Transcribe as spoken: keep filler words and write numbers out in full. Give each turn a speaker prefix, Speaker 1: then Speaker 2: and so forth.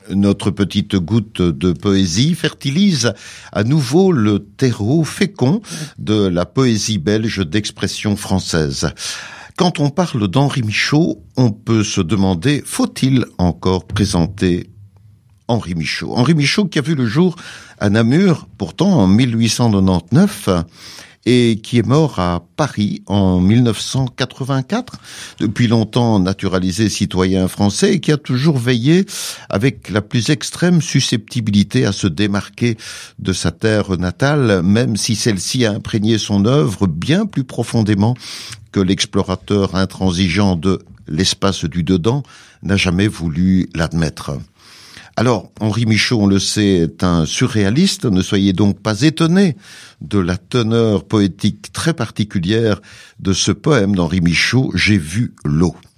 Speaker 1: Notre petite goutte de poésie fertilise à nouveau le terreau fécond de la poésie belge d'expression française. Quand on parle d'Henri Michaud, on peut se demander, faut-il encore présenter Henri Michaud? Henri Michaud qui a vu le jour à Namur, pourtant en mille huit cent quatre-vingt-dix-neuf, et qui est mort à Paris en mille neuf cent quatre-vingt-quatre, depuis longtemps naturalisé citoyen français et qui a toujours veillé avec la plus extrême susceptibilité à se démarquer de sa terre natale, même si celle-ci a imprégné son œuvre bien plus profondément que l'explorateur intransigeant de l'espace du dedans n'a jamais voulu l'admettre. Alors, Henri Michaud, on le sait, est un surréaliste, ne soyez donc pas étonnés de la teneur poétique très particulière de ce poème d'Henri Michaud, J'ai vu l'eau.